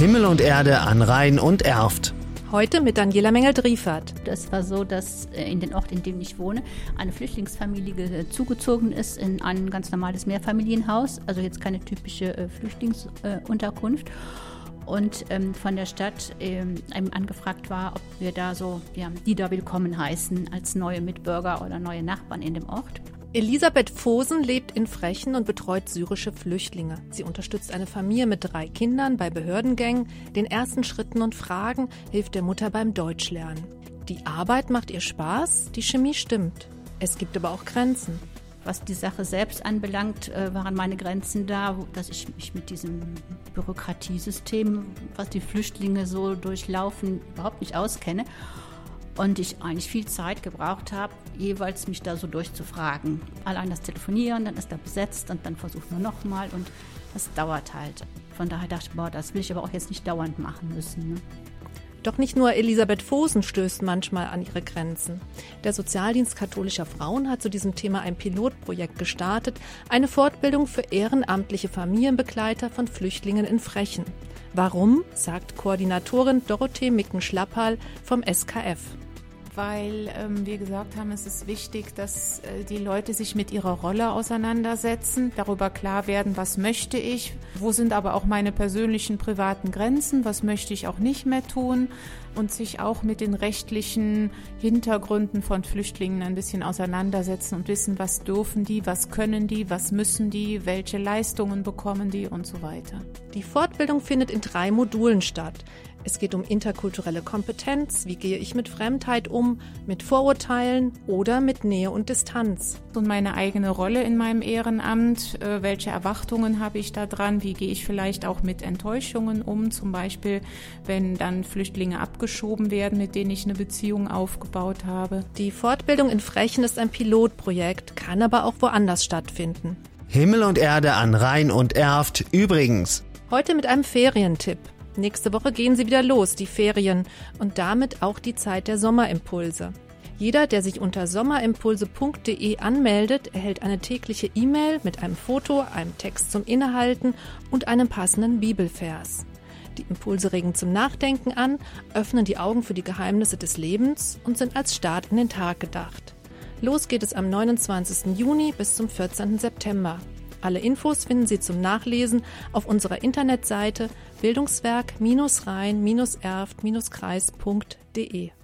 Himmel und Erde an Rhein und Erft. Heute mit Daniela Mengel-Driefert. Es war so, dass in den Ort, in dem ich wohne, eine Flüchtlingsfamilie zugezogen ist in ein ganz normales Mehrfamilienhaus, also jetzt keine typische Flüchtlingsunterkunft. Und von der Stadt einem angefragt war, ob wir da die da willkommen heißen als neue Mitbürger oder neue Nachbarn in dem Ort. Elisabeth Vosen lebt in Frechen und betreut syrische Flüchtlinge. Sie unterstützt eine Familie mit 3 Kindern bei Behördengängen, den ersten Schritten und Fragen, hilft der Mutter beim Deutschlernen. Die Arbeit macht ihr Spaß, die Chemie stimmt. Es gibt aber auch Grenzen. Was die Sache selbst anbelangt, waren meine Grenzen da, dass ich mich mit diesem Bürokratiesystem, was die Flüchtlinge so durchlaufen, überhaupt nicht auskenne. Und ich eigentlich viel Zeit gebraucht habe, jeweils mich da so durchzufragen. Allein das Telefonieren, dann ist er besetzt und dann versucht man nochmal und das dauert halt. Von daher dachte ich, das will ich aber auch jetzt nicht dauernd machen müssen. Ne? Doch nicht nur Elisabeth Vosen stößt manchmal an ihre Grenzen. Der Sozialdienst katholischer Frauen hat zu diesem Thema ein Pilotprojekt gestartet, eine Fortbildung für ehrenamtliche Familienbegleiter von Flüchtlingen in Frechen. Warum, sagt Koordinatorin Dorothee Micken-Schlapphal vom SKF. Weil wir gesagt haben, es ist wichtig, dass die Leute sich mit ihrer Rolle auseinandersetzen, darüber klar werden, was möchte ich, wo sind aber auch meine persönlichen privaten Grenzen, was möchte ich auch nicht mehr tun und sich auch mit den rechtlichen Hintergründen von Flüchtlingen ein bisschen auseinandersetzen und wissen, was dürfen die, was können die, was müssen die, welche Leistungen bekommen die und so weiter. Die Fortbildung findet in 3 Modulen statt. Es geht um interkulturelle Kompetenz, wie gehe ich mit Fremdheit um, mit Vorurteilen oder mit Nähe und Distanz. Und meine eigene Rolle in meinem Ehrenamt, welche Erwartungen habe ich da dran, wie gehe ich vielleicht auch mit Enttäuschungen um, zum Beispiel wenn dann Flüchtlinge abgeschoben werden, mit denen ich eine Beziehung aufgebaut habe. Die Fortbildung in Frechen ist ein Pilotprojekt, kann aber auch woanders stattfinden. Himmel und Erde an Rhein und Erft übrigens. Heute mit einem Ferientipp. Nächste Woche gehen sie wieder los, die Ferien, und damit auch die Zeit der Sommerimpulse. Jeder, der sich unter sommerimpulse.de anmeldet, erhält eine tägliche E-Mail mit einem Foto, einem Text zum Innehalten und einem passenden Bibelvers. Die Impulse regen zum Nachdenken an, öffnen die Augen für die Geheimnisse des Lebens und sind als Start in den Tag gedacht. Los geht es am 29. Juni bis zum 14. September. Alle Infos finden Sie zum Nachlesen auf unserer Internetseite bildungswerk-rhein-erft-kreis.de.